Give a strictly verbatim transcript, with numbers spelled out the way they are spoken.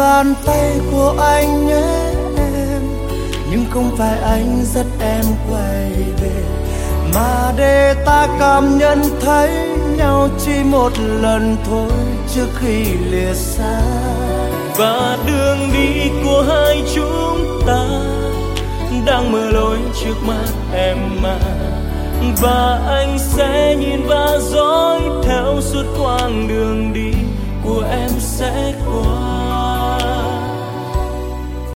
bàn tay của anh nhé em, nhưng không phải anh dắt em quay về, mà để ta cảm nhận thấy nhau chỉ một lần thôi trước khi lìa xa. Và đường đi của hai chúng ta đang mở lối trước mắt em mà, và anh sẽ nhìn và dõi theo suốt quãng đường đi của em sẽ qua.